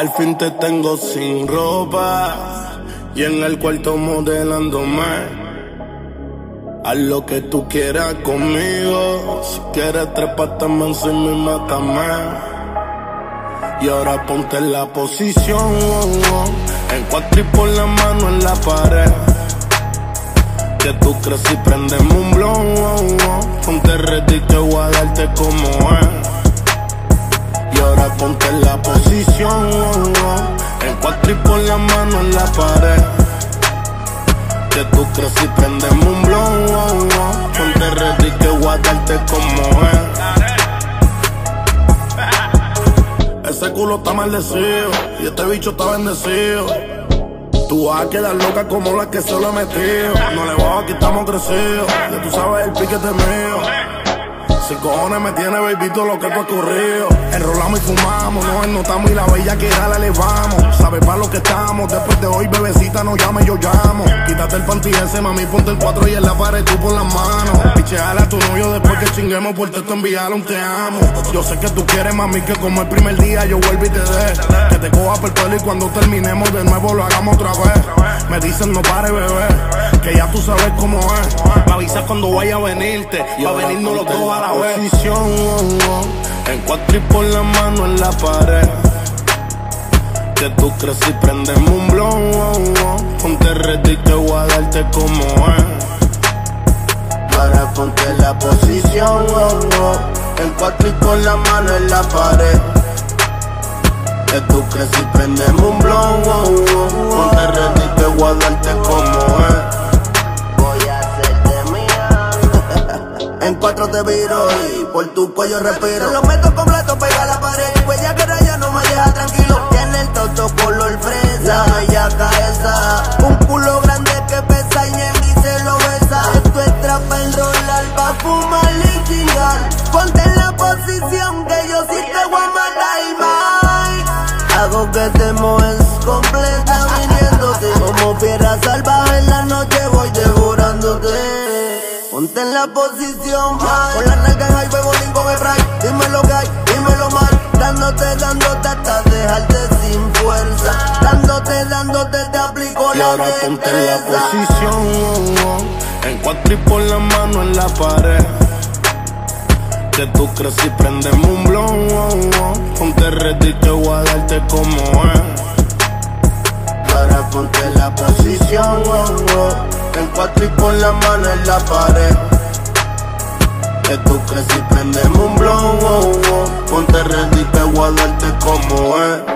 Al fin te tengo sin ropa y en el cuarto modelándome. Haz lo que tú quieras conmigo. Si quieres trepátame encima y mátame. Y ahora ponte en la posición, en cuatro y pon la mano en la pared. Que tú crees si prendemos un blon, ponte ready que voy a darte como es. Y ahora ponte en la posición, en cuatro y pon la mano en la pared. Que tú crees si prendemos un blon, ponte ready que voy a darte como es. Ese culo está maldecido y este bicho está bendecido. Tú vas a quedar loca como la que se lo he metido. No le bajo, aquí estamos crecidos. Ya tú sabes el piquete mío. Si cojones me tiene, baby, todo lo que tú has corrido. Enrolamos y fumamos, nos ennotamos y la bella que la elevamos. Sabes para lo que estamos, después de hoy, bebecita, no llame, yo llamo. Quítate el panty ese, mami, ponte el 4 y en la pared tú por las manos. Picheale a tu novio después que chinguemos, por texto enviarle un te amo. Yo sé que tú quieres, mami, que como el primer día yo vuelvo y te dé. Que te coja por el pelo y cuando terminemos de nuevo lo hagamos otra vez. Me dicen no pare, bebé, que ya tú sabes cómo es. Me avisas cuando vaya a venirte, y a venirnos los dos a la posición, en cuatro y pon la mano en la pared. Que tú crees si prendemos un blon, ponte ready que voy a darte como es. Ahora ponte en la posición, en cuatro y pon la mano en la pared. Que tú crees si prendemos un blon, ponte ready que voy a darte como es. En cuatro te viro y por tu cuello respiro. Te lo meto completo, pega a la pared. Huella que ya no me deja tranquilo. Tiene el toto color fresa, la bellaca esa. Un culo grande que pesa y Ñengui se lo besa. Esto es trap pa' enrolar, pa' fumar y chingar. Ponte en la posición que yo sí te voy a matar, bye. Hago que te mojes completa viniéndote. Como fiera salvaje en la noche voy devorándote. Ponte en la posición, con las nalgas en high, bolín con spray. Dime lo que hay, dímelo mal. Dándote hasta dejarte sin fuerza. Dándote, te aplico la y ahora ponte en la posición, en cuatro y pon la mano en la pared. Que tú crees si prendemos un blon, ponte ready que voy a darte como es. Y ahora ponte en la posición, en cuatro y pon la mano en la pared. Que tú crees si prendemos un blon, ponte ready que voy a darte como es.